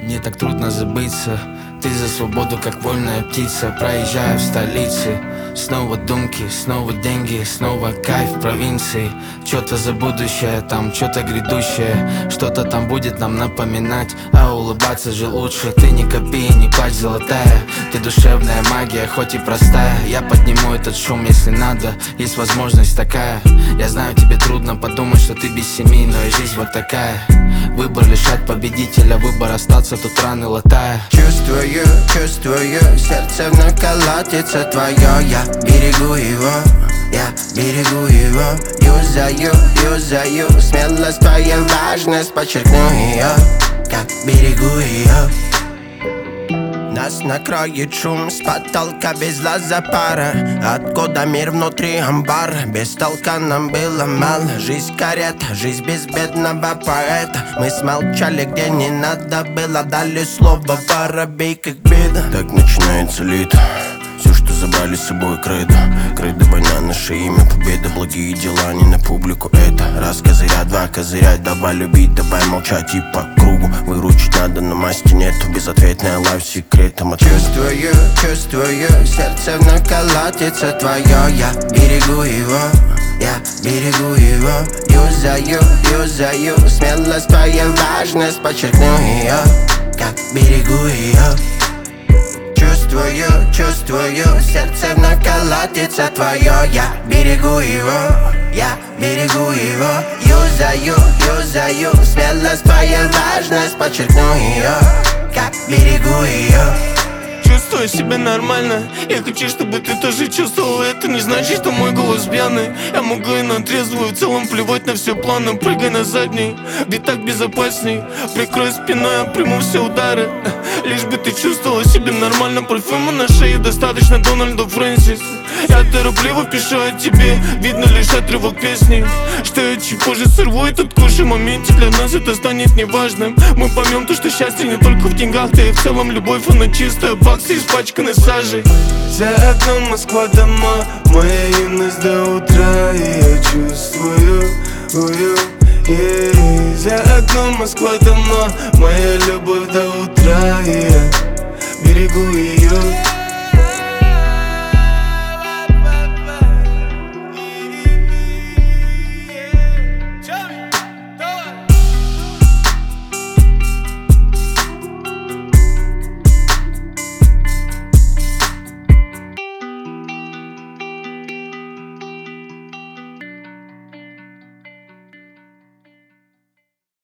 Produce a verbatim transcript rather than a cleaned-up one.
Мне так трудно забыться. Ты за свободу, как вольная птица. Проезжая в столице, снова думки, снова деньги, снова кайф в провинции. Что-то за будущее, там что-то грядущее. Что-то там будет нам напоминать, а улыбаться же лучше. Ты не копи, не плачь, золотая. Ты душевная магия, хоть и простая. Я подниму этот шум, если надо. Есть возможность такая. Я знаю, тебе трудно подумать, что ты без семьи, но и жизнь вот такая. Выбор лишать победителя, выбор остаться тут раны латая. Чувствую, чувствую, сердце вновь колотится твое. Я берегу его, я берегу его. Юзаю, юзаю, смелость твоя, важность, подчеркну ее. Как берегу ее. Нас накроет шум с потолка без лаза пара. Откуда мир внутри амбар? Без толка нам было мало. Жизнь карета, жизнь без бедного поэта. Мы смолчали, где не надо было. Дали слово воробей, как беда. Так начинается лето. Все, что забрали с собой, кредо. Кредо, война, наше имя, победа. Благие дела, не на публику это. Раз козыря, два козыря. Давай любить, давай молчать и по кругу. Выручить надо, но масти нету. Безответная лайф секретом. Чувствую, чувствую, сердце вновь колотится твое. Я берегу его, я берегу его. Юзаю, юзаю, смелость твоя, важность, подчеркну ее. Как берегу ее. Чувствую, чувствую, сердце вновь колотится твое. Я берегу его, я берегу его. Юзаю, юзаю, смелость твоя, важность, подчеркну ее. Как берегу ее. Чувствую себя нормально. Я хочу, чтобы ты тоже чувствовал это. Не значит, что мой голос пьяный. Я могу и на трезвую, в целом плевать на все планы. Прыгай на задний, где так безопасней. Прикрой спиной, я приму все удары. Лишь бы ты чувствовала себя нормально. Парфюма на шее достаточно Дональда Фрэнсис. Я торопливо пишу о тебе, видно лишь отрывок песни. Что я чуть позже сорву этот куш, и в моменте для нас это станет неважным. Мы поймем то, что счастье не только в деньгах, да и в целом любовь, она чистая, баксы испачканы сажей. За окном Москва, дома, моя юность до утра, и я чувствую, ую, и за окном Москва, дома, моя любовь до утра, и я берегу ее.